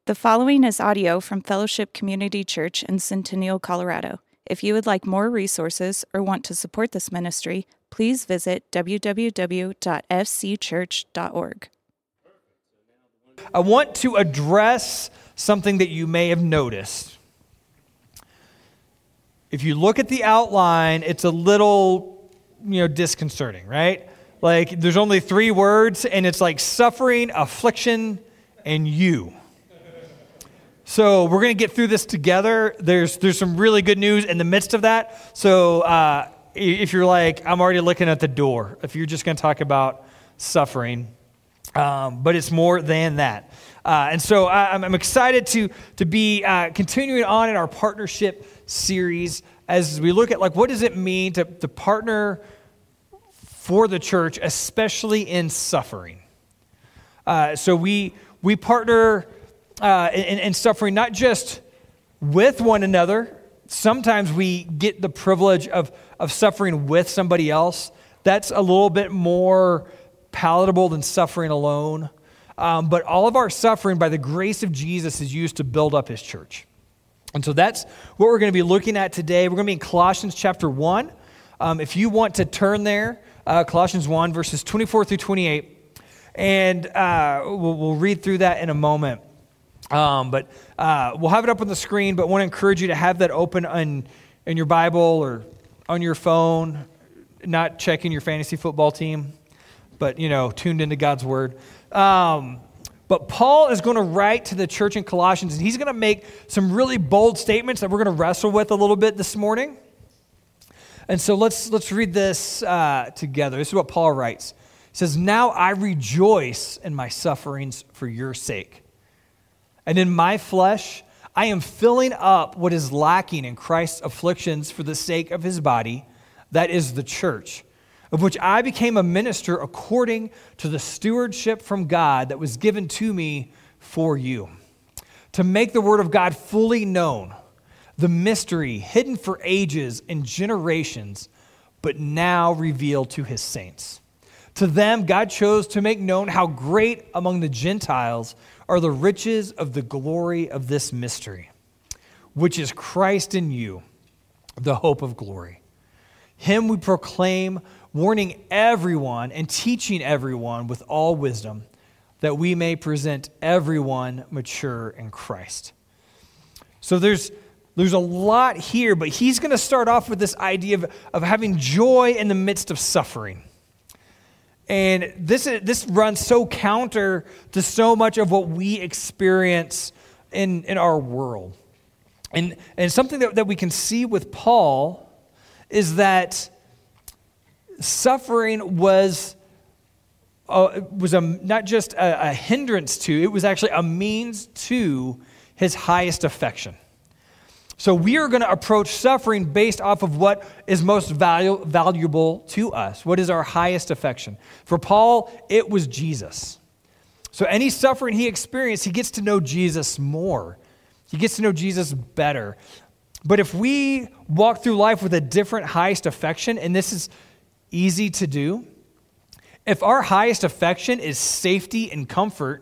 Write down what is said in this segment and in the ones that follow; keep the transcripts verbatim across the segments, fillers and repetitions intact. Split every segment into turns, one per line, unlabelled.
The following is audio from Fellowship Community Church in Centennial, Colorado. If you would like more resources or want to support this ministry, please visit w w w dot f c church dot org.
I want to address something that you may have noticed. If you look at the outline, it's a little, you know, disconcerting, right? Like, there's only three words, and it's like suffering, affliction, and you. So we're going to get through this together. There's there's some really good news in the midst of that. So uh, if you're like, I'm already looking at the door, if you're just going to talk about suffering, um, but it's more than that. Uh, and so I, I'm excited to to be uh, continuing on in our partnership series as we look at, like, what does it mean to, to partner for the church, especially in suffering. Uh, so we we partner uh, in, in suffering not just with one another. Sometimes we get the privilege of, of suffering with somebody else. That's a little bit more palatable than suffering alone. Um, but all of our suffering, by the grace of Jesus, is used to build up his church. And so that's what we're going to be looking at today. We're going to be in Colossians chapter one. Um, if you want to turn there, uh, Colossians one, verses twenty-four through twenty-eight. And uh, we'll, we'll read through that in a moment. Um, but uh, we'll have it up on the screen, but want to encourage you to have that open on, in your Bible or on your phone, not checking your fantasy football team, but, you know, tuned into God's word. Um, but Paul is going to write to the church in Colossians, and he's going to make some really bold statements that we're going to wrestle with a little bit this morning. And so let's let's read this uh, together. This is what Paul writes. He says, "Now I rejoice in my sufferings for your sake. And in my flesh, I am filling up what is lacking in Christ's afflictions for the sake of his body, that is the church, of which I became a minister according to the stewardship from God that was given to me for you, to make the word of God fully known, the mystery hidden for ages and generations, but now revealed to his saints. To them, God chose to make known how great among the Gentiles are the riches of the glory of this mystery, which is Christ in you, the hope of glory. Him we proclaim, warning everyone and teaching everyone with all wisdom, that we may present everyone mature in Christ." So there's there's a lot here, but he's going to start off with this idea of, of having joy in the midst of suffering. And this is, this runs so counter to so much of what we experience in, in our world. And, and something that, that we can see with Paul is that suffering was, uh, was a, not just a, a hindrance to, it was actually a means to his highest affection. So we are going to approach suffering based off of what is most valu- valuable to us. What is our highest affection? For Paul, it was Jesus. So any suffering he experienced, he gets to know Jesus more. He gets to know Jesus better. But if we walk through life with a different highest affection, and this is easy to do, if our highest affection is safety and comfort,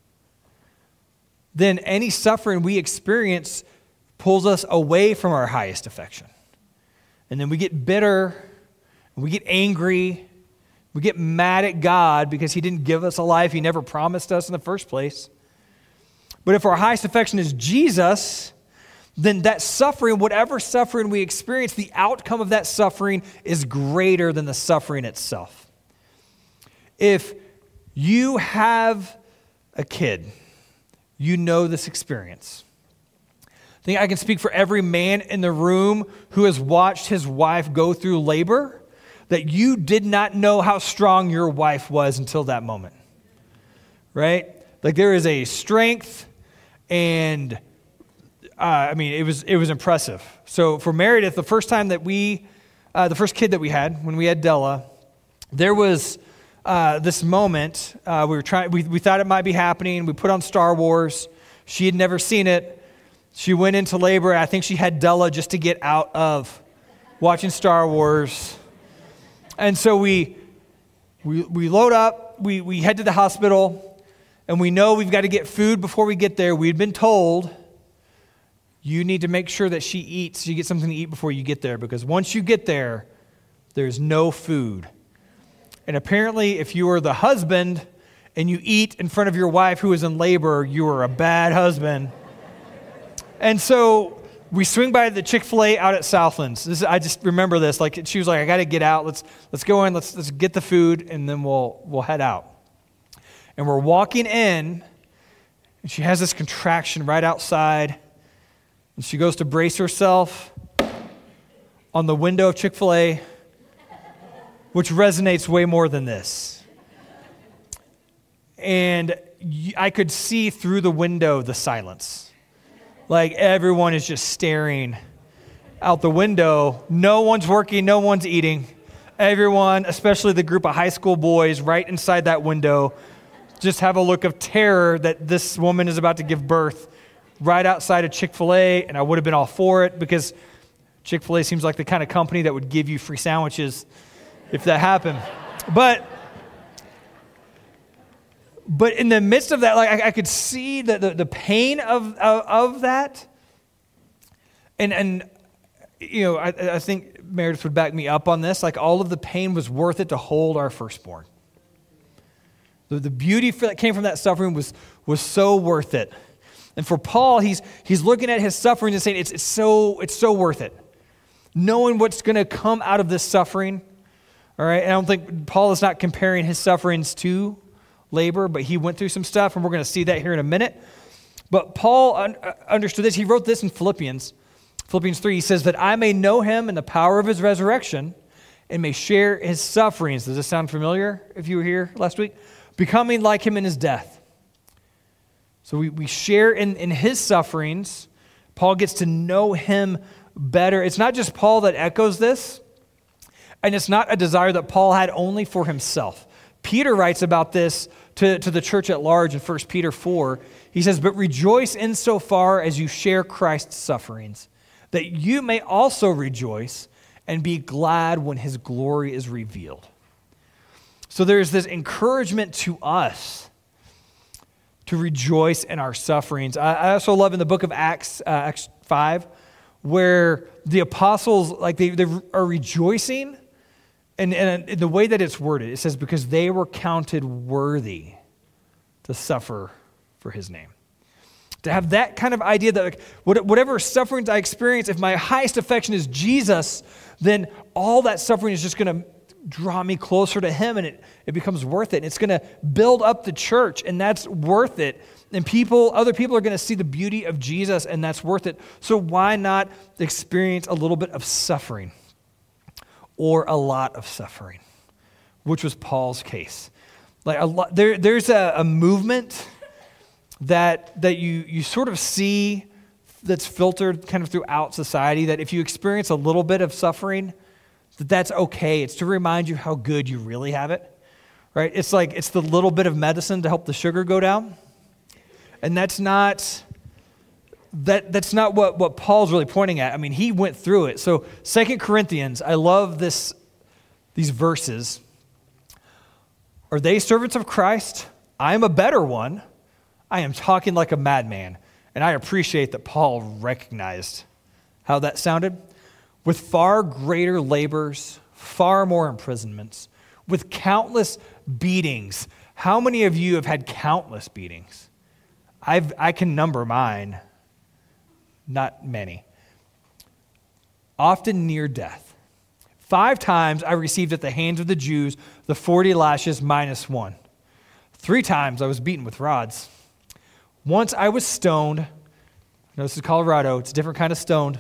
then any suffering we experience pulls us away from our highest affection. And then we get bitter, we get angry, we get mad at God because he didn't give us a life he never promised us in the first place. But if our highest affection is Jesus, then that suffering, whatever suffering we experience, the outcome of that suffering is greater than the suffering itself. If you have a kid, you know this experience. I think I can speak for every man in the room who has watched his wife go through labor, that you did not know how strong your wife was until that moment, right? Like, there is a strength, and uh, I mean, it was it was impressive. So for Meredith, the first time that we, uh, the first kid that we had, when we had Della, there was uh, this moment. Uh, we were trying. We we thought it might be happening. We put on Star Wars. She had never seen it. She went into labor. I think she had Della just to get out of watching Star Wars. And so we we we load up. We we head to the hospital. and we know we've got to get food before we get there. We'd been told, you need to make sure that she eats, she gets something to eat before you get there, because once you get there, there's no food. And apparently, if you are the husband and you eat in front of your wife who is in labor, you are a bad husband. And so we swing by the Chick-fil-A out at Southlands. This is, I just remember this. Like she was like, I got to get out. Let's let's go in. Let's let's get the food, and then we'll we'll head out. And we're walking in, and she has this contraction right outside. And she goes to brace herself on the window of Chick-fil-A, which resonates way more than this. And I could see through the window the silence. Like everyone is just staring out the window. No one's working, no one's eating. Everyone, especially the group of high school boys right inside that window, just have a look of terror that this woman is about to give birth right outside of Chick-fil-A, and I would have been all for it because Chick-fil-A seems like the kind of company that would give you free sandwiches if that happened. But but in the midst of that, like I, I could see the, the, the pain of, of of that. And and you know, I, I think Meredith would back me up on this. Like all of the pain was worth it to hold our firstborn. The, the beauty that came from that suffering was was so worth it. And for Paul, he's he's looking at his suffering and saying it's it's so it's so worth it. Knowing what's going to come out of this suffering. All right, and I don't think Paul is not comparing his sufferings to labor, but he went through some stuff, and we're going to see that here in a minute. But Paul un- understood this. He wrote this in Philippians. Philippians three, he says that I may know him in the power of his resurrection and may share his sufferings. Does this sound familiar if you were here last week? Becoming like him in his death. So we, we share in, in his sufferings. Paul gets to know him better. It's not just Paul that echoes this, and it's not a desire that Paul had only for himself. Peter writes about this to, to the church at large in First Peter four. He says, but rejoice insofar as you share Christ's sufferings, that you may also rejoice and be glad when his glory is revealed. So there's this encouragement to us to rejoice in our sufferings. I, I also love in the book of Acts, uh, Acts five, where the apostles, like they, they are rejoicing. And, and in the way that it's worded, it says, because they were counted worthy to suffer for his name. To have that kind of idea that like, whatever sufferings I experience, if my highest affection is Jesus, then all that suffering is just going to draw me closer to him, and it, it becomes worth it. And it's going to build up the church, and that's worth it. And people, other people are going to see the beauty of Jesus, and that's worth it. So why not experience a little bit of suffering? Or a lot of suffering, which was Paul's case. Like a lot, there, there's a, a movement that that you you sort of see that's filtered kind of throughout society. That if you experience a little bit of suffering, that that's okay. It's to remind you how good you really have it, right? It's like it's the little bit of medicine to help the sugar go down, and that's not. That, that's not what, what Paul's really pointing at. I mean, he went through it. So Second Corinthians, I love this, these verses. Are they servants of Christ? I am a better one. I am talking like a madman. And I appreciate that Paul recognized how that sounded. With far greater labors, far more imprisonments, with countless beatings. How many of you have had countless beatings? I've, I can number mine. Not many. Often near death. Five times I received at the hands of the Jews the forty lashes minus one. Three times I was beaten with rods. Once I was stoned. I know this is Colorado. It's a different kind of stoned.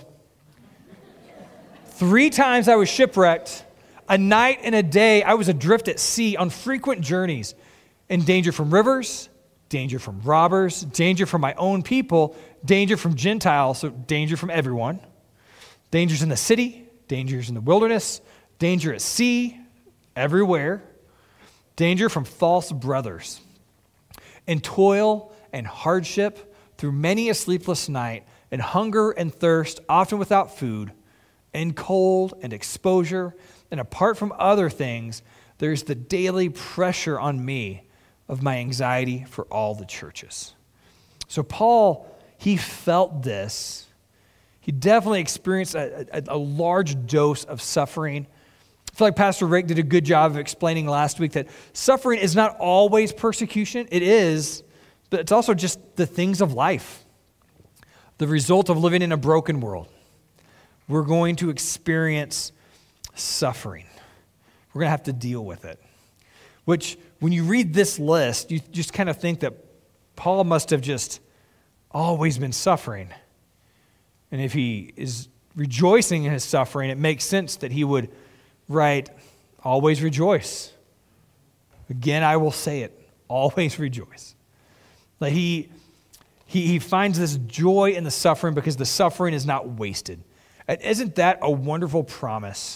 Three times I was shipwrecked. A night and a day I was adrift at sea on frequent journeys, in danger from rivers, danger from robbers, danger from my own people, danger from Gentiles, so danger from everyone, dangers in the city, dangers in the wilderness, danger at sea, everywhere, danger from false brothers, and toil and hardship through many a sleepless night, and hunger and thirst, often without food, and cold and exposure, and apart from other things, there's the daily pressure on me of my anxiety for all the churches. So Paul, he felt this. He definitely experienced a, a, a large dose of suffering. I feel like Pastor Rick did a good job of explaining last week that suffering is not always persecution. It is, but it's also just the things of life, the result of living in a broken world. We're going to experience suffering. We're going to have to deal with it. Which, when you read this list, you just kind of think that Paul must have just always been suffering. And if he is rejoicing in his suffering, it makes sense that he would write, always rejoice. Again, I will say it, always rejoice. Like he, he, he finds this joy in the suffering because the suffering is not wasted. And isn't that a wonderful promise?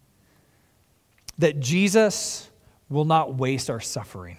That Jesus will not waste our suffering.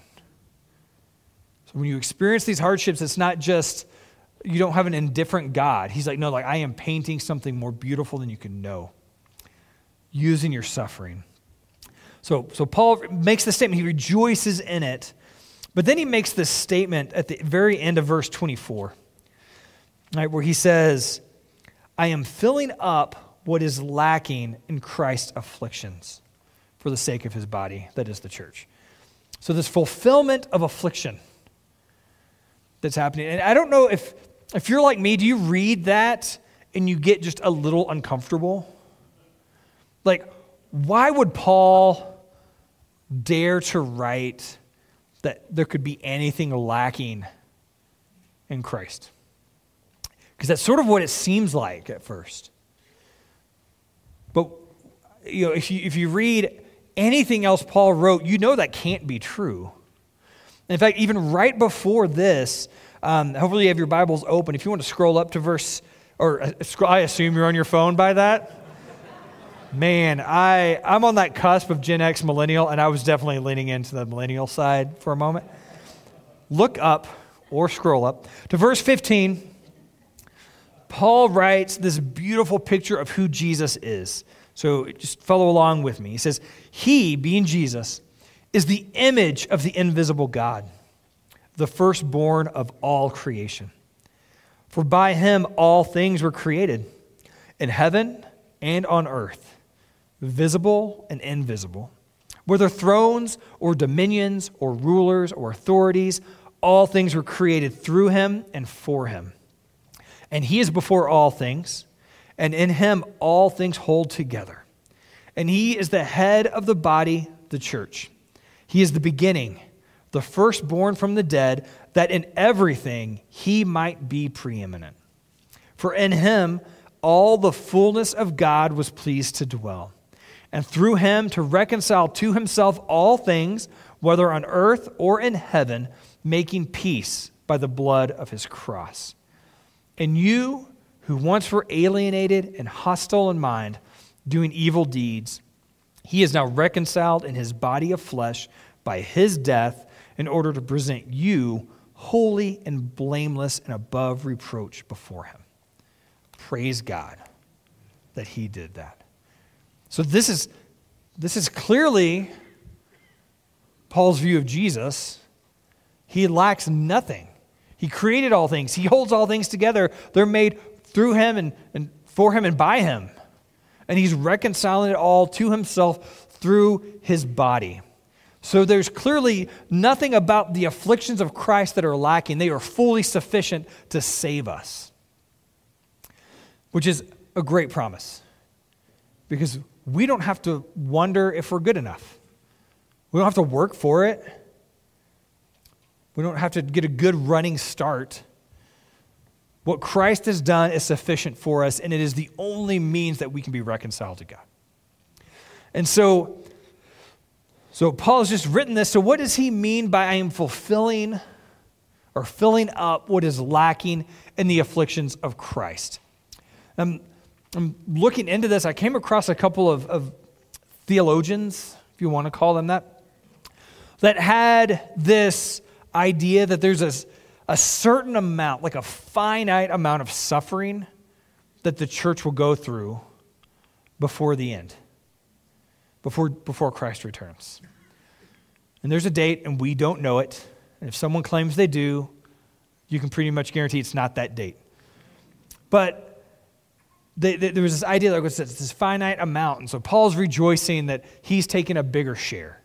So when you experience these hardships, it's not just, you don't have an indifferent God. He's like, no, like I am painting something more beautiful than you can know, using your suffering. So, so Paul makes the statement, he rejoices in it, but then he makes this statement at the very end of verse twenty-four, right, where he says, I am filling up what is lacking in Christ's afflictions for the sake of his body, that is the church. So this fulfillment of affliction that's happening. And I don't know if, if you're like me, do you read that and you get just a little uncomfortable? Like, why would Paul dare to write that there could be anything lacking in Christ? Because that's sort of what it seems like at first. But you know, if you if you read anything else Paul wrote, you know that can't be true. In fact, even right before this, um, hopefully you have your Bibles open. If you want to scroll up to verse, or uh, I assume you're on your phone by that. Man, I, I'm on that cusp of Gen X millennial, and I was definitely leaning into the millennial side for a moment. Look up, or scroll up, to verse fifteen. Paul writes this beautiful picture of who Jesus is. So just follow along with me. He says, he, being Jesus, is the image of the invisible God, the firstborn of all creation. For by him all things were created, in heaven and on earth, visible and invisible. Whether thrones or dominions or rulers or authorities, all things were created through him and for him. And he is before all things, and in him all things hold together. And he is the head of the body, the church. He is the beginning, the firstborn from the dead, that in everything he might be preeminent. For in him all the fullness of God was pleased to dwell, and through him to reconcile to himself all things, whether on earth or in heaven, making peace by the blood of his cross. And you, who once were alienated and hostile in mind, doing evil deeds, he is now reconciled in his body of flesh by his death in order to present you holy and blameless and above reproach before him. Praise God that he did that. So this is, this is clearly Paul's view of Jesus. He lacks nothing. He created all things. He holds all things together. They're made through him and, and for him and by him. And he's reconciling it all to himself through his body. So there's clearly nothing about the afflictions of Christ that are lacking. They are fully sufficient to save us, which is a great promise because we don't have to wonder if we're good enough. We don't have to work for it. We don't have to get a good running start. What Christ has done is sufficient for us, and it is the only means that we can be reconciled to God. And so, so Paul has just written this. So what does he mean by I am fulfilling or filling up what is lacking in the afflictions of Christ? I'm, I'm looking into this. I came across a couple of, of theologians, if you want to call them that, that had this idea that there's a, a certain amount, like a finite amount of suffering that the church will go through before the end, before, before Christ returns. And there's a date, and we don't know it, And if someone claims they do, you can pretty much guarantee it's not that date. But they, they, there was this idea that it's this finite amount. And so Paul's rejoicing that he's taking a bigger share.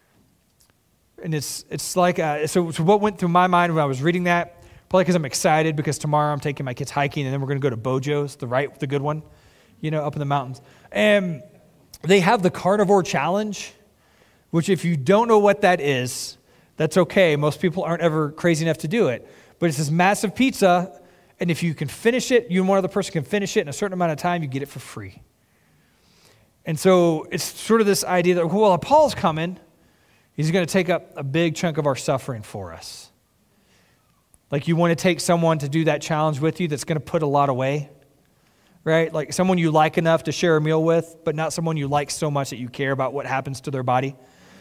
And it's it's like, a, so, so what went through my mind when I was reading that, probably because I'm excited because tomorrow I'm taking my kids hiking and then we're going to go to Bojo's, the right, the good one, you know, up in the mountains. And they have the Carnivore Challenge, which if you don't know what that is, that's okay. Most people aren't ever crazy enough to do it. But it's this massive pizza, and if you can finish it, you and one other person can finish it in a certain amount of time, you get it for free. And so it's sort of this idea that, well, Paul's coming. He's going to take up a big chunk of our suffering for us. Like you want to take someone to do that challenge with you that's going to put a lot away, right? Like someone you like enough to share a meal with, but not someone you like so much that you care about what happens to their body.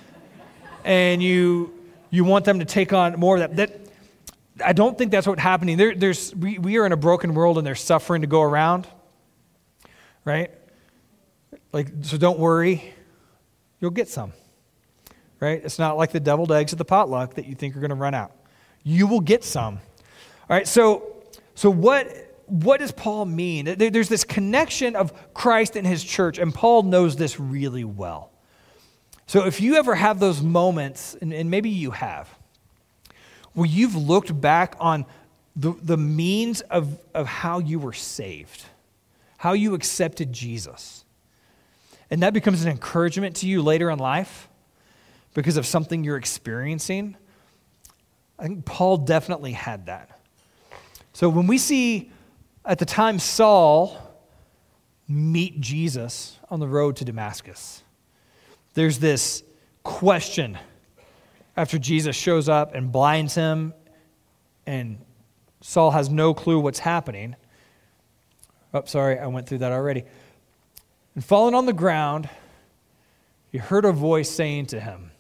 And you you want them to take on more of that. That I don't think that's what's happening. There, there's we, we are in a broken world and there's suffering to go around, right? Like, so don't worry. You'll get some. Right? It's not like the deviled eggs at the potluck that you think are going to run out. You will get some. All right, so so what, what does Paul mean? There, there's this connection of Christ and his church, and Paul knows this really well. So if you ever have those moments, and, and maybe you have, where you've looked back on the, the means of, of how you were saved, how you accepted Jesus, and that becomes an encouragement to you later in life, because of something you're experiencing, I think Paul definitely had that. So when we see, at the time, Saul meet Jesus on the road to Damascus, there's this question after Jesus shows up and blinds him, and Saul has no clue what's happening. Oh, sorry, I went through that already. And falling on the ground, he heard a voice saying to him,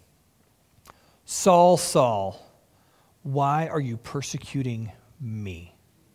Saul, Saul, why are you persecuting me?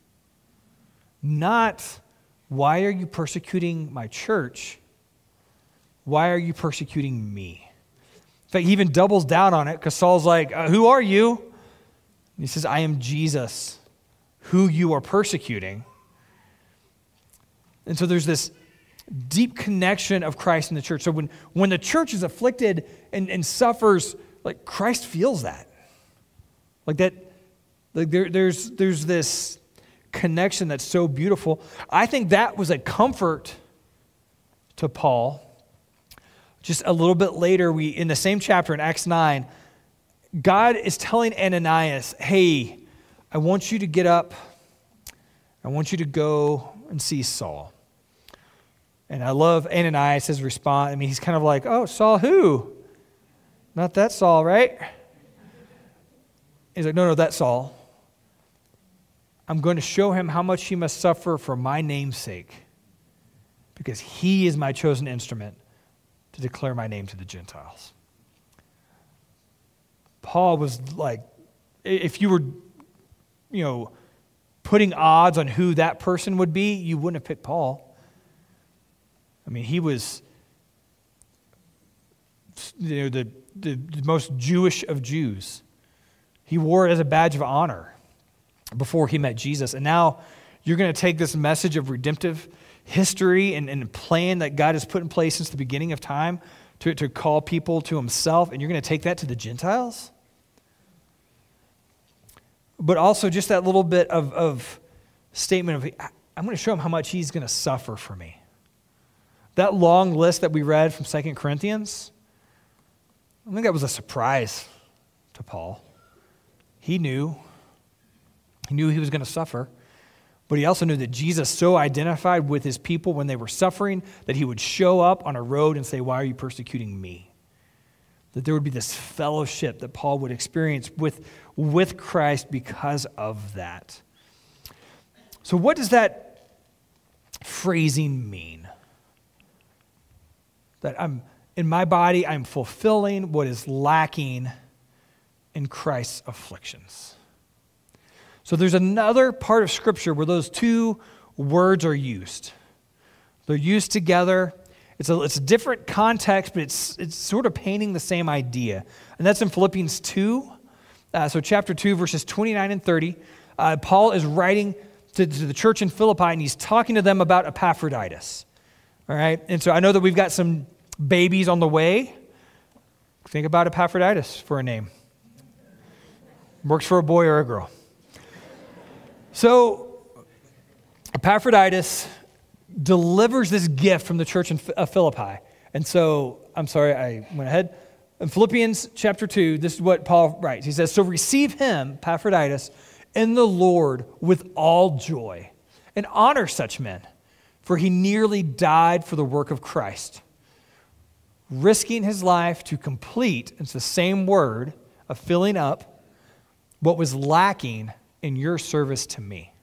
Not, why are you persecuting my church? Why are you persecuting me? In fact, he even doubles down on it because Saul's like, uh, who are you? And he says, I am Jesus, who you are persecuting. And so there's this deep connection of Christ in the church. So when, when the church is afflicted and, and suffers, like Christ feels that. Like that, like there, there's there's this connection that's so beautiful. I think that was a comfort to Paul. Just a little bit later, we in the same chapter in Acts nine, God is telling Ananias, hey, I want you to get up. I want you to go and see Saul. And I love Ananias' response. I mean, he's kind of like, oh, Saul who? Not that Saul, right? He's like, no, no, that's Saul. I'm going to show him how much he must suffer for my name's sake, because he is my chosen instrument to declare my name to the Gentiles. Paul was like, if you were, you know, putting odds on who that person would be, you wouldn't have picked Paul. I mean, he was, you know, the, the, the most Jewish of Jews. He wore it as a badge of honor before he met Jesus. And now you're going to take this message of redemptive history and, and plan that God has put in place since the beginning of time to, to call people to himself, and you're going to take that to the Gentiles? But also just that little bit of, of statement of, I'm going to show him how much he's going to suffer for me. That long list that we read from Second Corinthians, I think that was a surprise to Paul. He knew. He knew he was going to suffer. But he also knew that Jesus so identified with his people when they were suffering that he would show up on a road and say, why are you persecuting me? That there would be this fellowship that Paul would experience with, with Christ because of that. So what does that phrasing mean? That I'm in my body, I'm fulfilling what is lacking in Christ's afflictions. So there's another part of Scripture where those two words are used. They're used together. It's a, it's a different context, but it's, it's sort of painting the same idea. And that's in Philippians two. Uh, so chapter two, verses twenty-nine and thirty, uh, Paul is writing to, to the church in Philippi, and he's talking to them about Epaphroditus. All right? And so I know that we've got some babies on the way. Think about Epaphroditus for a name. Works for a boy or a girl. So Epaphroditus delivers this gift from the church in Philippi. And so, I'm sorry, I went ahead. In Philippians chapter two, this is what Paul writes. He says, so receive him, Epaphroditus, in the Lord with all joy, and honor such men, for he nearly died for the work of Christ, risking his life to complete, it's the same word of filling up, what was lacking in your service to me.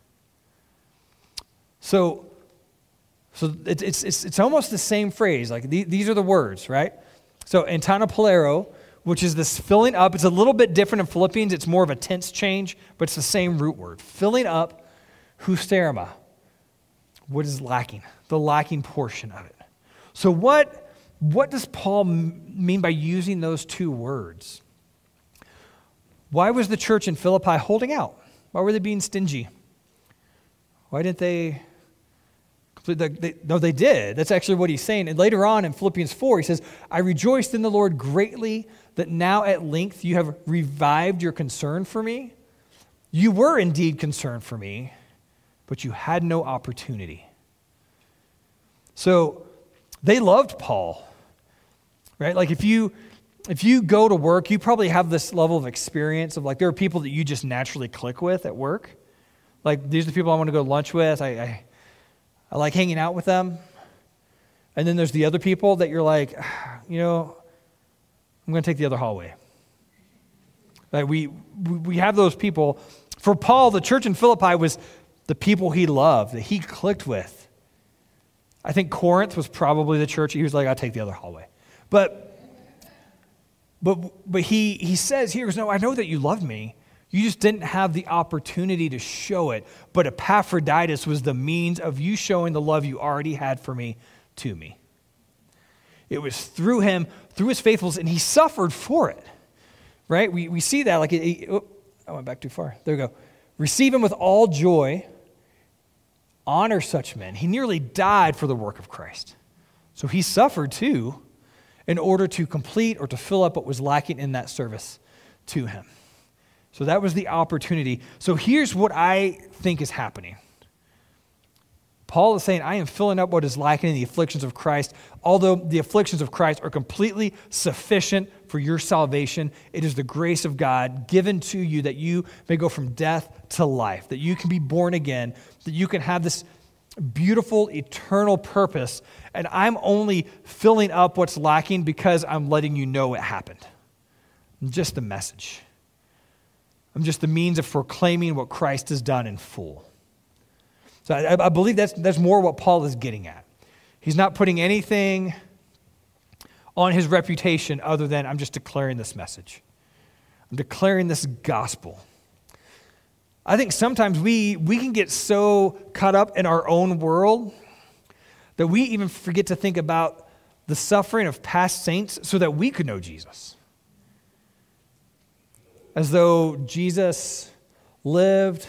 So, so it, it's, it's, it's almost the same phrase. Like the, these are the words, right? So antanapolero, which is this filling up. It's a little bit different in Philippians. It's more of a tense change, but it's the same root word. Filling up, husterma, what is lacking, the lacking portion of it. So what, what does Paul mean by using those two words? Why was the church in Philippi holding out? Why were they being stingy? Why didn't they complete the, they, no, they did. That's actually what he's saying. And later on in Philippians four, he says, I rejoiced in the Lord greatly that now at length you have revived your concern for me. You were indeed concerned for me, but you had no opportunity. So they loved Paul, right? Like if you... If you go to work, you probably have this level of experience of like, there are people that you just naturally click with at work. Like, these are the people I want to go to lunch with. I, I, I like hanging out with them. And then there's the other people that you're like, you know, I'm going to take the other hallway. Like we, we have those people. For Paul, the church in Philippi was the people he loved, that he clicked with. I think Corinth was probably the church. He was like, I'll take the other hallway. But But but he he says here, no, I know that you love me. You just didn't have the opportunity to show it. But Epaphroditus was the means of you showing the love you already had for me to me. It was through him, through his faithfulness, and he suffered for it. Right? We we see that. Like, it, it, oh, I went back too far. There we go. Receive him with all joy. Honor such men. He nearly died for the work of Christ. So he suffered too, in order to complete or to fill up what was lacking in that service to him. So that was the opportunity. So here's what I think is happening. Paul is saying, I am filling up what is lacking in the afflictions of Christ. Although the afflictions of Christ are completely sufficient for your salvation, it is the grace of God given to you that you may go from death to life, that you can be born again, that you can have this beautiful, eternal purpose, and I'm only filling up what's lacking because I'm letting you know it happened. I'm just the message. I'm just the means of proclaiming what Christ has done in full. So I, I believe that's, that's more what Paul is getting at. He's not putting anything on his reputation other than I'm just declaring this message. I'm declaring this gospel. I think sometimes we, we can get so caught up in our own world that we even forget to think about the suffering of past saints so that we could know Jesus. As though Jesus lived,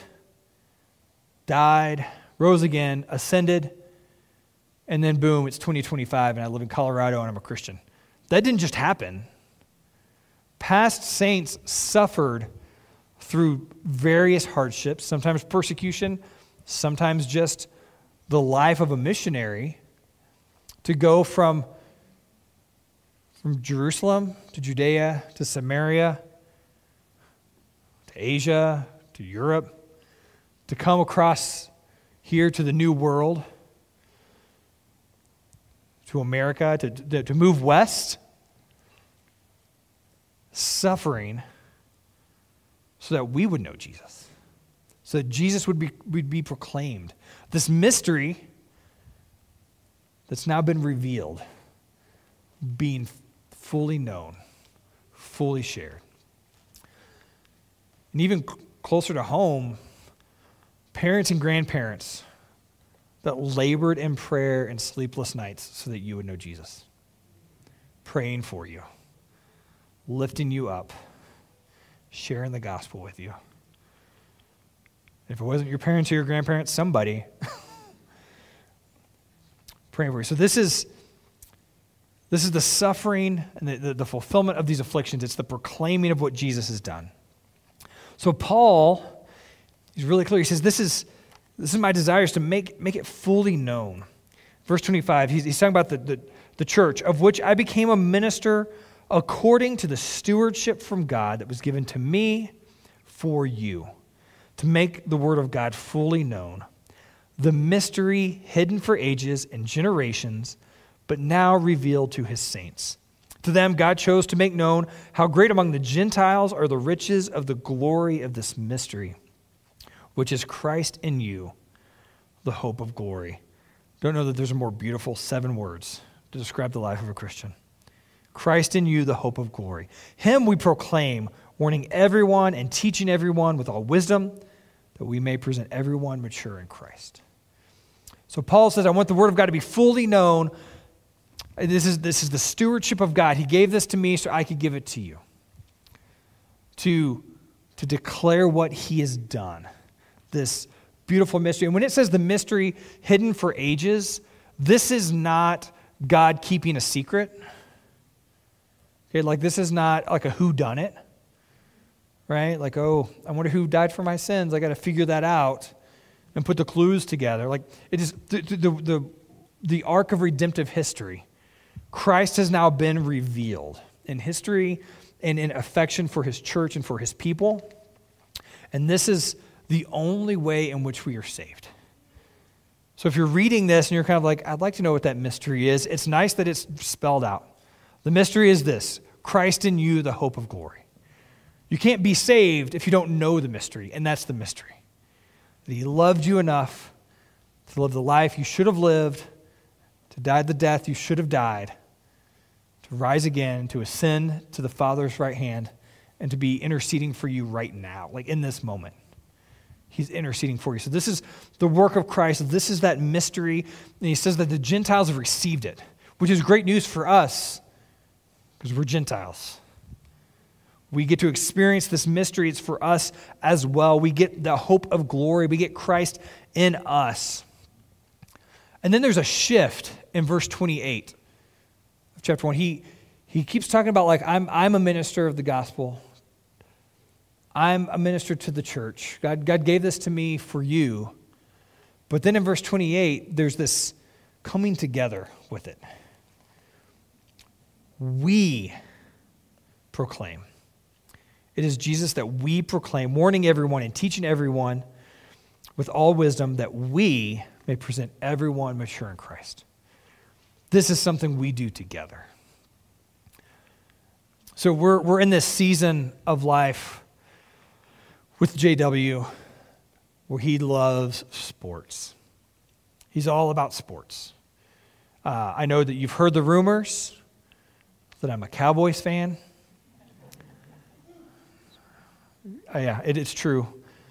died, rose again, ascended, and then boom, it's twenty twenty-five and I live in Colorado and I'm a Christian. That didn't just happen. Past saints suffered through various hardships, sometimes persecution, sometimes just the life of a missionary, to go from, from Jerusalem to Judea to Samaria to Asia to Europe, to come across here to the New World, to America, to, to, to move west, suffering so that we would know Jesus, so that Jesus would be, would be proclaimed. This mystery that's now been revealed, being fully known, fully shared. And even closer to home, parents and grandparents that labored in prayer and sleepless nights so that you would know Jesus, praying for you, lifting you up, sharing the gospel with you. If it wasn't your parents or your grandparents, somebody praying for you. So this is this is the suffering and the, the, the fulfillment of these afflictions. It's the proclaiming of what Jesus has done. So Paul, he's really clear. He says, this is this is my desire is to make, make it fully known. Verse twenty-five, he's, he's talking about the, the, the church, of which I became a minister according to the stewardship from God that was given to me for you, to make the word of God fully known, the mystery hidden for ages and generations, but now revealed to his saints. To them, God chose to make known how great among the Gentiles are the riches of the glory of this mystery, which is Christ in you, the hope of glory. Don't know that there's a more beautiful seven words to describe the life of a Christian. Christ in you, the hope of glory. Him we proclaim, warning everyone and teaching everyone with all wisdom, that we may present everyone mature in Christ. So Paul says, I want the word of God to be fully known. This is, this is the stewardship of God. He gave this to me so I could give it to you. To, to declare what he has done. This beautiful mystery. And when it says the mystery hidden for ages, this is not God keeping a secret. Okay, like this is not like a whodunit, right? Like, oh, I wonder who died for my sins. I got to figure that out and put the clues together. Like it is the, the, the, the arc of redemptive history. Christ has now been revealed in history and in affection for his church and for his people. And this is the only way in which we are saved. So if you're reading this and you're kind of like, I'd like to know what that mystery is, it's nice that it's spelled out. The mystery is this: Christ in you, the hope of glory. You can't be saved if you don't know the mystery, and that's the mystery. That he loved you enough to live the life you should have lived, to die the death you should have died, to rise again, to ascend to the Father's right hand, and to be interceding for you right now, like in this moment. He's interceding for you. So this is the work of Christ. This is that mystery. And he says that the Gentiles have received it, which is great news for us because we're Gentiles. We get to experience this mystery. It's for us as well. We get the hope of glory. We get Christ in us. And then there's a shift in verse twenty-eight of chapter one. He, he keeps talking about like, I'm, I'm a minister of the gospel. I'm a minister to the church. God, God gave this to me for you. But then in verse twenty-eight, there's this coming together with it. We proclaim. It is Jesus that we proclaim, warning everyone and teaching everyone with all wisdom that we may present everyone mature in Christ. This is something we do together. So we're, we're in this season of life with J W where he loves sports. He's all about sports. Uh, I know that you've heard the rumors that I'm a Cowboys fan. Uh, yeah, it is true.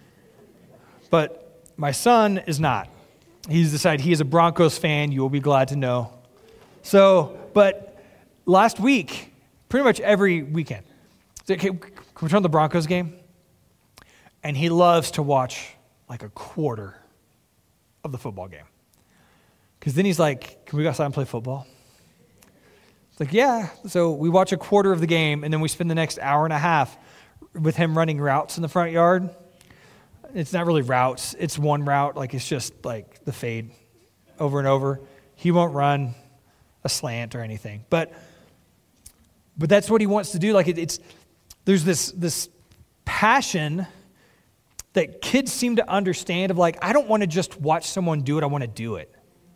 But my son is not. He's decided he is a Broncos fan. You will be glad to know. So, but last week, pretty much every weekend, can we turn on the Broncos game? And he loves to watch like a quarter of the football game. Because then he's like, can we go outside and play football? It's like, yeah. So we watch a quarter of the game, and then we spend the next hour and a half with him running routes in the front yard. It's not really routes. It's one route. Like, it's just like the fade over and over. He won't run a slant or anything. But but that's what he wants to do. Like, it, it's there's this this passion that kids seem to understand of like, I don't want to just watch someone do it. I want to do it.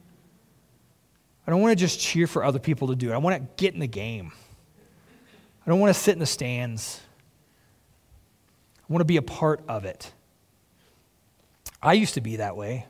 I don't want to just cheer for other people to do it. I want to get in the game. I don't want to sit in the stands. I want to be a part of it. I used to be that way.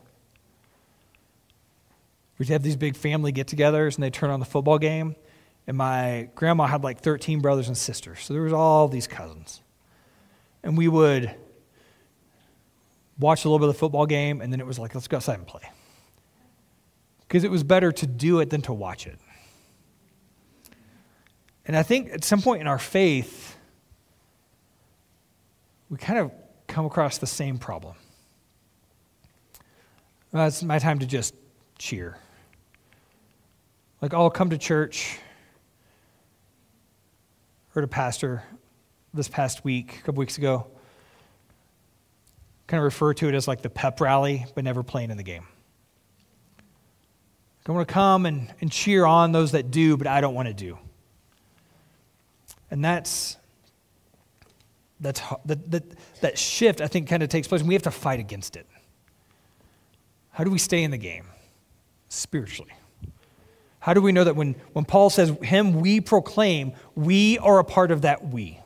We'd have these big family get-togethers, and they'd turn on the football game, and my grandma had like thirteen brothers and sisters, so there was all these cousins. And we would watch a little bit of the football game, and then it was like, let's go outside and play. Because it was better to do it than to watch it. And I think at some point in our faith, we kind of come across the same problem. Well, it's my time to just cheer. Like, I'll come to church. Heard a pastor this past week, a couple weeks ago, kind of refer to it as like the pep rally, but never playing in the game. I want to come and, and cheer on those that do, but I don't want to do. And that's, that's that, that, that shift, I think, kind of takes place, and we have to fight against it. How do we stay in the game? Spiritually. How do we know that when, when Paul says, him we proclaim, we are a part of that we.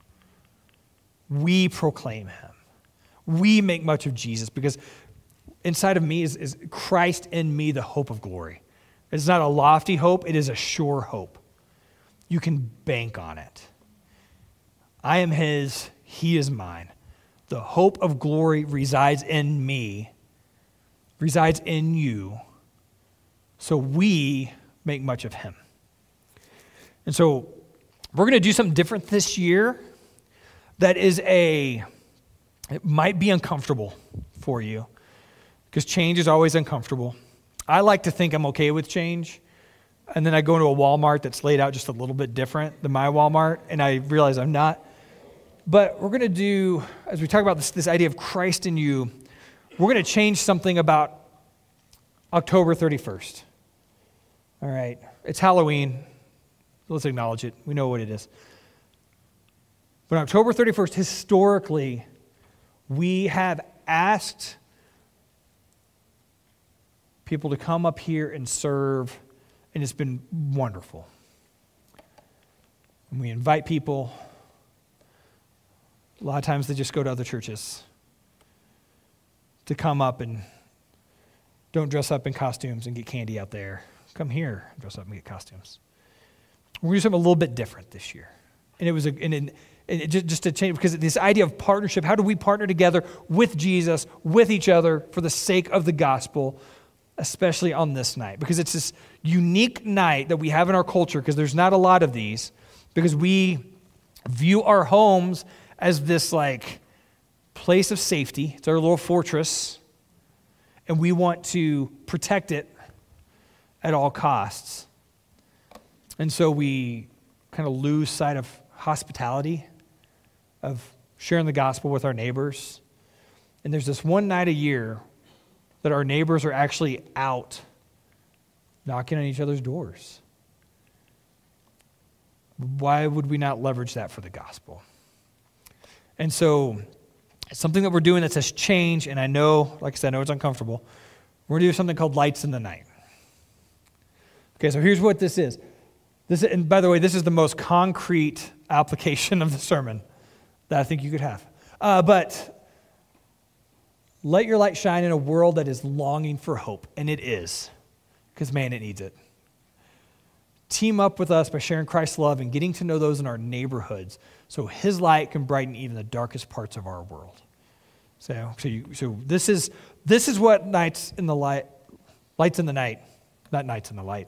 We proclaim him. We make much of Jesus, because inside of me is, is Christ in me, the hope of glory. It's not a lofty hope, it is a sure hope. You can bank on it. I am his, he is mine. The hope of glory resides in me, resides in you, so we make much of him. And so we're going to do something different this year that is a, it might be uncomfortable for you, because change is always uncomfortable. I like to think I'm okay with change, and then I go into a Walmart that's laid out just a little bit different than my Walmart, and I realize I'm not. But we're going to do, as we talk about this, this idea of Christ in you, we're going to change something about October thirty-first. All right, it's Halloween. Let's acknowledge it. We know what it is. But on October thirty-first, historically, we have asked people to come up here and serve, and it's been wonderful. And we invite people. A lot of times they just go to other churches to come up and don't dress up in costumes and get candy out there. Come here, dress up and get costumes. We're going to do something a little bit different this year. And it was a, and it, and it just, just to change, because this idea of partnership, how do we partner together with Jesus, with each other, for the sake of the gospel, especially on this night? Because it's this unique night that we have in our culture, because there's not a lot of these, because we view our homes as this like place of safety. It's our little fortress, and we want to protect it at all costs. And so we kind of lose sight of hospitality, of sharing the gospel with our neighbors. And there's this one night a year that our neighbors are actually out knocking on each other's doors. Why would we not leverage that for the gospel? And so it's something that we're doing that says change, and I know, like I said, I know it's uncomfortable. We're going to do something called Lights in the Night. Okay, so here's what this is. This, and by the way, this is the most concrete application of the sermon that I think you could have. Uh, but let your light shine in a world that is longing for hope, and it is, because, man, it needs it. Team up with us by sharing Christ's love and getting to know those in our neighborhoods, so his light can brighten even the darkest parts of our world. So, so, you, so this is this is what nights in the light, lights in the night, not nights in the light.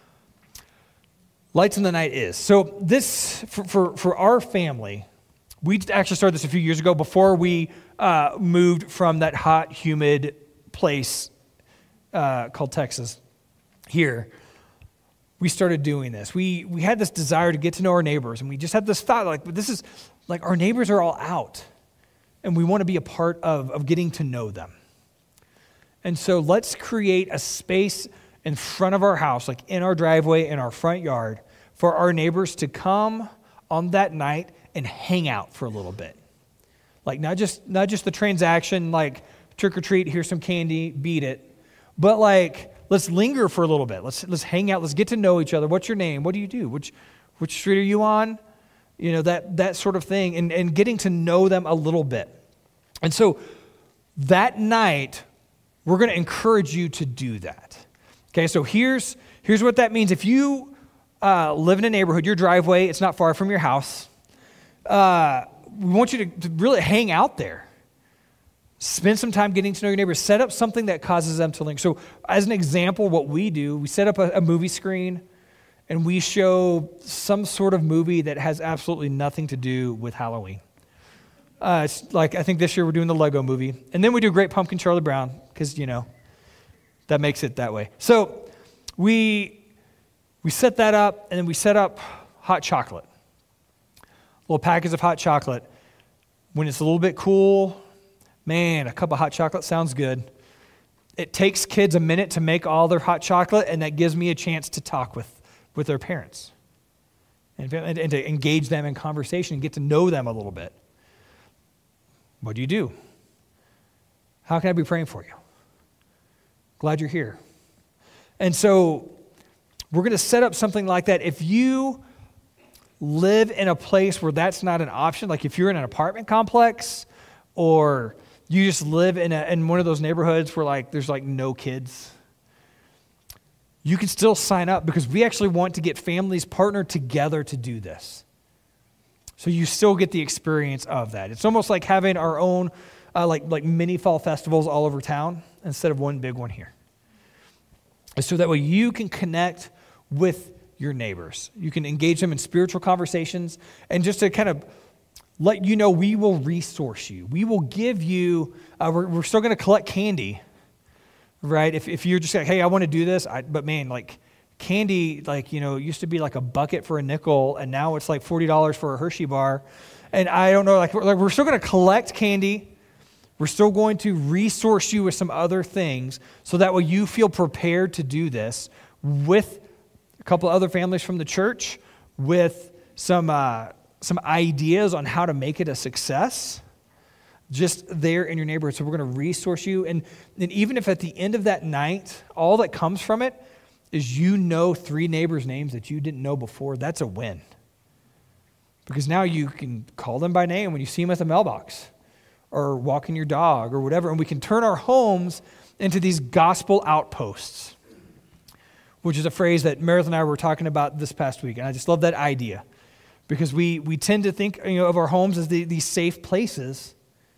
Lights in the Night is. So this, for, for, for our family, we actually started this a few years ago before we uh, moved from that hot, humid place uh, called Texas here. We started doing this. We we had this desire to get to know our neighbors, and we just had this thought, like, this is, like, our neighbors are all out, and we want to be a part of, of getting to know them. And so let's create a space in front of our house, like in our driveway, in our front yard, for our neighbors to come on that night and hang out for a little bit. Like, not just not just the transaction, like trick or treat, here's some candy, beat it, but like, let's linger for a little bit. Let's let's hang out. Let's get to know each other. What's your name? What do you do? Which which street are you on? You know, that that sort of thing, and, and getting to know them a little bit. And so that night, we're going to encourage you to do that. Okay, so here's here's what that means. If you uh, live in a neighborhood, your driveway, it's not far from your house, uh, we want you to, to really hang out there. Spend some time getting to know your neighbors. Set up something that causes them to link. So as an example, what we do, we set up a, a movie screen, and we show some sort of movie that has absolutely nothing to do with Halloween. Uh, it's like, I think this year we're doing the Lego movie. And then we do Great Pumpkin Charlie Brown, because, you know, that makes it that way. So we we set that up, and then we set up hot chocolate. A little package of hot chocolate. When it's a little bit cool, man, a cup of hot chocolate sounds good. It takes kids a minute to make all their hot chocolate, and that gives me a chance to talk with, with their parents and, and, and to engage them in conversation and get to know them a little bit. What do you do? How can I be praying for you? Glad you're here. And so we're going to set up something like that. If you live in a place where that's not an option, like if you're in an apartment complex or you just live in, a, in one of those neighborhoods where like there's like no kids, you can still sign up because we actually want to get families partnered together to do this. So you still get the experience of that. It's almost like having our own uh, like, like mini fall festivals all over town instead of one big one here. And so that way you can connect with your neighbors. You can engage them in spiritual conversations, and just to kind of let you know, we will resource you. We will give you, uh, we're, we're still going to collect candy, right? If, if you're just like, hey, I want to do this, I, but man, like, candy, like, you know, it used to be like a bucket for a nickel, and now it's like forty dollars for a Hershey bar. And I don't know, like, we're, like, we're still going to collect candy. We're still going to resource you with some other things so that way you feel prepared to do this with a couple other families from the church, with some uh, some ideas on how to make it a success just there in your neighborhood. So we're going to resource you. And, and even if at the end of that night, all that comes from it is you know three neighbors' names that you didn't know before, that's a win. Because now you can call them by name when you see them at the mailbox or walking your dog or whatever, and we can turn our homes into these gospel outposts, which is a phrase that Meredith and I were talking about this past week, and I just love that idea because we we tend to think, you know, of our homes as the, these safe places,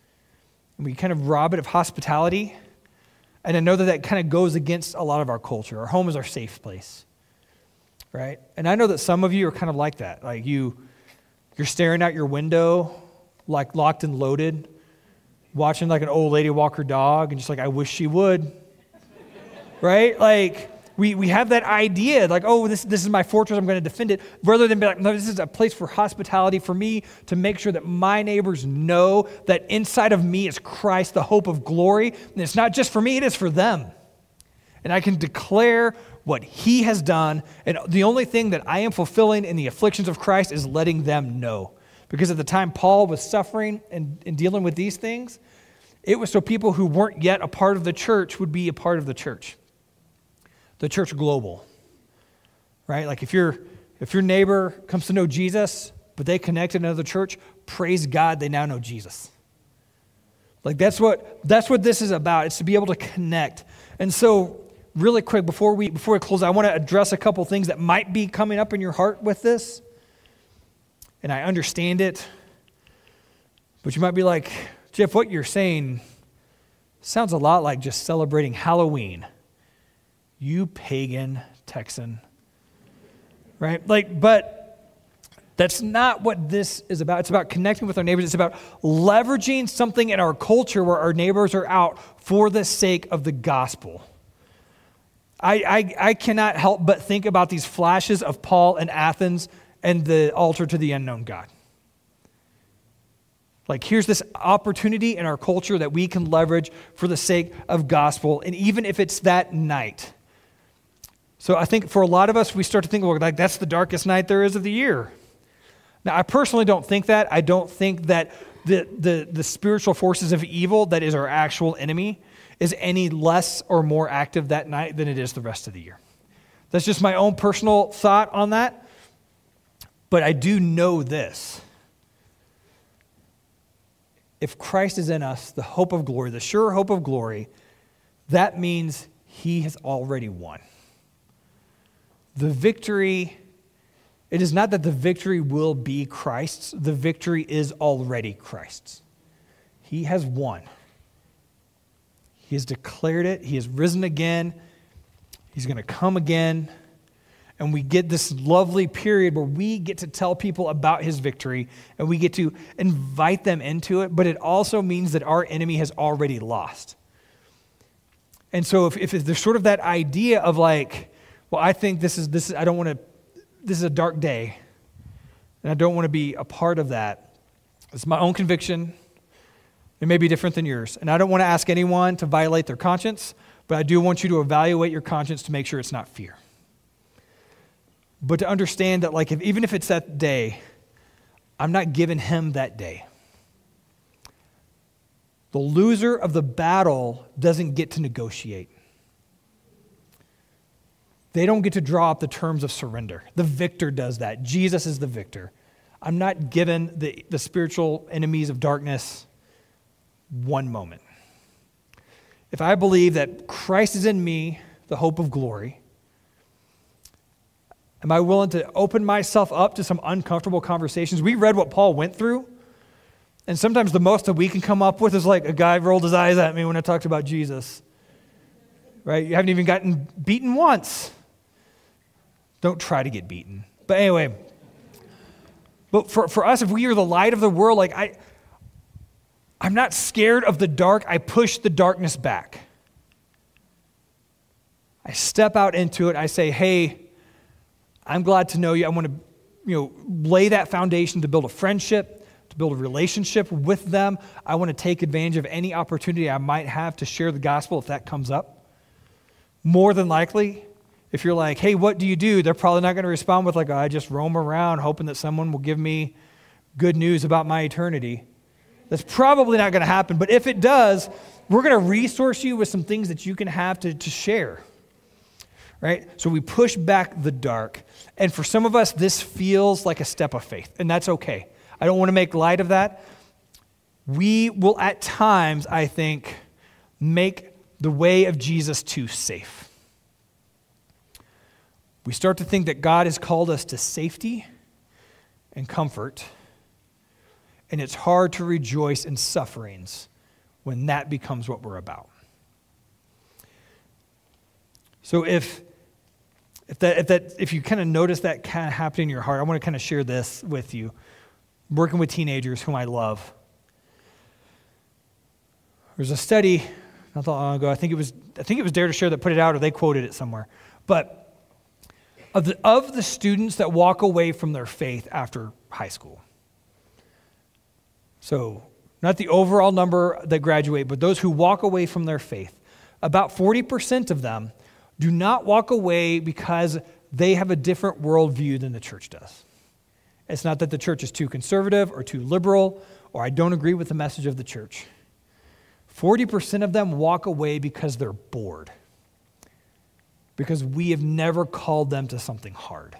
and we kind of rob it of hospitality. And I know that that kind of goes against a lot of our culture. Our home is our safe place, right? And I know that some of you are kind of like that. Like you, you're staring out your window, like locked and loaded, watching like an old lady walk her dog, and just like, I wish she would, right? Like we we have that idea, like, oh, this this is my fortress, I'm going to defend it, rather than be like, no, this is a place for hospitality for me to make sure that my neighbors know that inside of me is Christ, the hope of glory, and it's not just for me, it is for them. And I can declare what he has done, and the only thing that I am fulfilling in the afflictions of Christ is letting them know. Because at the time Paul was suffering and, and dealing with these things, it was so people who weren't yet a part of the church would be a part of the church. The church global, right? Like if your if your neighbor comes to know Jesus, but they connect in another church, praise God, they now know Jesus. Like that's what that's what this is about. It's to be able to connect. And so, really quick before we before we close, I want to address a couple things that might be coming up in your heart with this. And I understand it, but you might be like, Jeff, what you're saying sounds a lot like just celebrating Halloween. You pagan Texan, right? Like, but that's not what this is about. It's about connecting with our neighbors. It's about leveraging something in our culture where our neighbors are out for the sake of the gospel. I, I, I cannot help but think about these flashes of Paul in Athens and the altar to the unknown God. Like, here's this opportunity in our culture that we can leverage for the sake of gospel, and even if it's that night. So I think for a lot of us, we start to think, well, like, that's the darkest night there is of the year. Now, I personally don't think that. I don't think that the, the, the spiritual forces of evil that is our actual enemy is any less or more active that night than it is the rest of the year. That's just my own personal thought on that. But I do know this. If Christ is in us, the hope of glory, the sure hope of glory, that means he has already won. The victory, it is not that the victory will be Christ's. The victory is already Christ's. He has won. He has declared it. He has risen again. He's going to come again. And we get this lovely period where we get to tell people about his victory and we get to invite them into it, but it also means that our enemy has already lost. And so if, if there's sort of that idea of like, well, I think this is, this is, I don't want to, this is a dark day, and I don't want to be a part of that. It's my own conviction. It may be different than yours. And I don't want to ask anyone to violate their conscience, but I do want you to evaluate your conscience to make sure it's not fear. But to understand that, like, if, even if it's that day, I'm not giving him that day. The loser of the battle doesn't get to negotiate. They don't get to draw up the terms of surrender. The victor does that. Jesus is the victor. I'm not giving the, the spiritual enemies of darkness one moment. If I believe that Christ is in me, the hope of glory, am I willing to open myself up to some uncomfortable conversations? We read what Paul went through, and sometimes the most that we can come up with is like a guy rolled his eyes at me when I talked about Jesus. Right? You haven't even gotten beaten once. Don't try to get beaten. But anyway, but for, for us, if we are the light of the world, like I, I'm not scared of the dark. I push the darkness back. I step out into it. I say, hey, I'm glad to know you. I want to, you know, lay that foundation to build a friendship, to build a relationship with them. I want to take advantage of any opportunity I might have to share the gospel if that comes up. More than likely, if you're like, hey, what do you do? They're probably not going to respond with like, oh, I just roam around hoping that someone will give me good news about my eternity. That's probably not going to happen. But if it does, we're going to resource you with some things that you can have to, to share. Right? So we push back the dark. And for some of us, this feels like a step of faith. And that's okay. I don't want to make light of that. We will at times, I think, make the way of Jesus too safe. We start to think that God has called us to safety and comfort. And it's hard to rejoice in sufferings when that becomes what we're about. So if If that, if that, if you kind of notice that kind of happening in your heart, I want to kind of share this with you. I'm working with teenagers whom I love. There's a study not that long ago. I think it was, I think it was Dare to Share that put it out, or they quoted it somewhere. But of the of the students that walk away from their faith after high school, so not the overall number that graduate, but those who walk away from their faith, about forty percent of them do not walk away because they have a different worldview than the church does. It's not that the church is too conservative or too liberal, or I don't agree with the message of the church. forty percent of them walk away because they're bored, because we have never called them to something hard.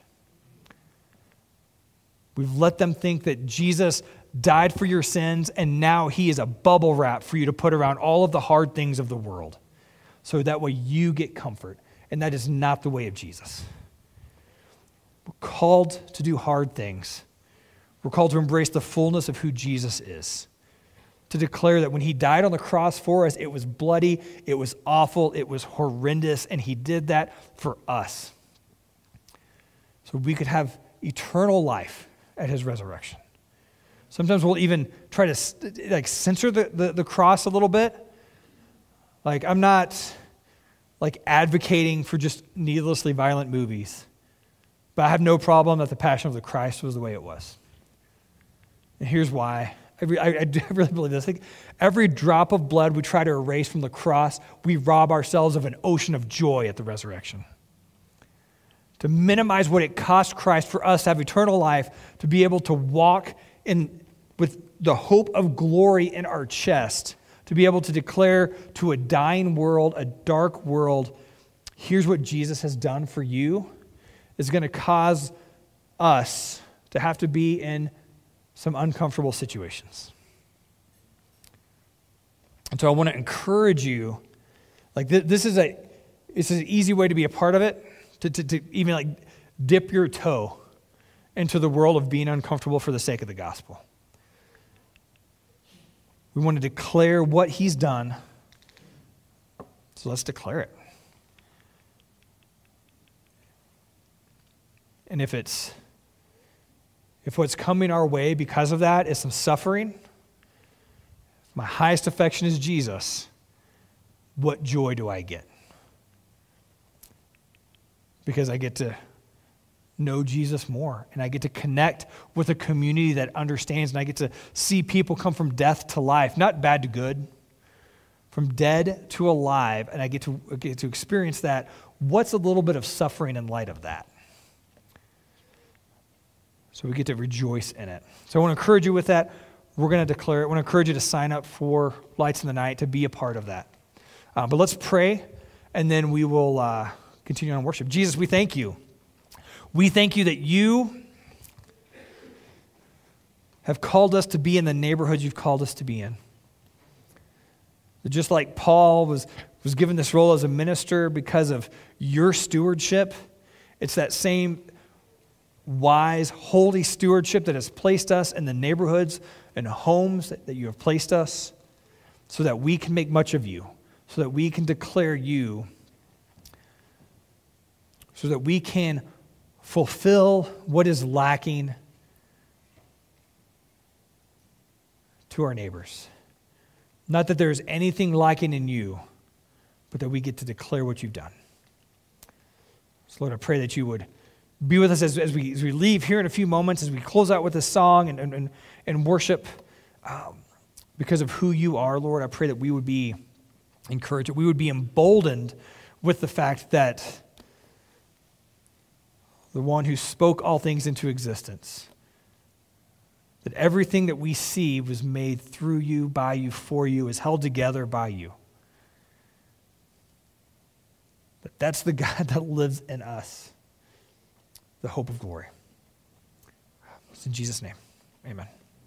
We've let them think that Jesus died for your sins, and now he is a bubble wrap for you to put around all of the hard things of the world, so that way you get comfort. And that is not the way of Jesus. We're called to do hard things. We're called to embrace the fullness of who Jesus is. To declare that when he died on the cross for us, it was bloody, it was awful, it was horrendous, and he did that for us. So we could have eternal life at his resurrection. Sometimes we'll even try to like censor the, the, the cross a little bit. Like, I'm not like advocating for just needlessly violent movies, but I have no problem that the Passion of the Christ was the way it was. And here's why. I, I, I really believe this. Like, every drop of blood we try to erase from the cross, we rob ourselves of an ocean of joy at the resurrection. To minimize what it cost Christ for us to have eternal life, to be able to walk in with the hope of glory in our chest, to be able to declare to a dying world, a dark world, here's what Jesus has done for you, is going to cause us to have to be in some uncomfortable situations. And so I want to encourage you, like th- this is a this is an easy way to be a part of it, to, to, to even like dip your toe into the world of being uncomfortable for the sake of the gospel. We want to declare what he's done, so let's declare it. And if it's if what's coming our way because of that is some suffering, if my highest affection is Jesus, what joy do I get? Because I get to know Jesus more, and I get to connect with a community that understands, and I get to see people come from death to life, not bad to good, from dead to alive, and I get to I get to experience that. What's a little bit of suffering in light of that? So we get to rejoice in it. So I want to encourage you with that. We're going to declare it. I want to encourage you to sign up for Lights in the Night, to be a part of that. Uh, but let's pray, and then we will uh, continue on worship. Jesus, we thank you. We thank you that you have called us to be in the neighborhood you've called us to be in. That just like Paul was, was given this role as a minister because of your stewardship, it's that same wise, holy stewardship that has placed us in the neighborhoods and homes that, that you have placed us, so that we can make much of you, so that we can declare you, so that we can fulfill what is lacking to our neighbors. Not that there's anything lacking in you, but that we get to declare what you've done. So Lord, I pray that you would be with us as, as, we, as we leave here in a few moments, as we close out with this song and, and, and worship um, because of who you are, Lord. I pray that we would be encouraged, that we would be emboldened with the fact that the one who spoke all things into existence, that everything that we see was made through you, by you, for you, is held together by you. That that's the God that lives in us, the hope of glory. It's in Jesus' name, amen.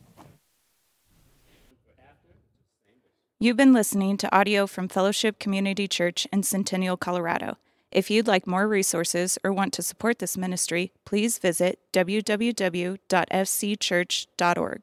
You've been listening to audio from Fellowship Community Church in Centennial, Colorado. If you'd like more resources or want to support this ministry, please visit w w w dot f c church dot org.